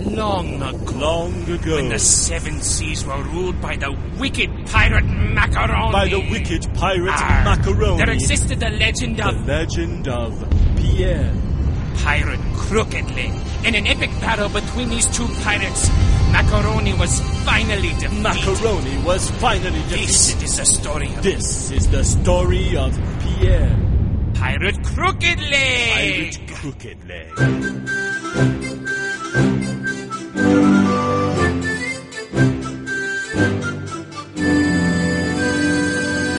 Long ago. Long ago. When the seven seas were ruled by the wicked pirate Macaroni. By the wicked pirate Macaroni. There existed the legend of... The legend of Pierre. Pirate Crooked Leg. In an epic battle between these two pirates, Macaroni was finally defeated. Macaroni was finally defeated. This is the story of... This is the story of Pierre. Pirate Crooked Leg. Pirate Crooked Leg.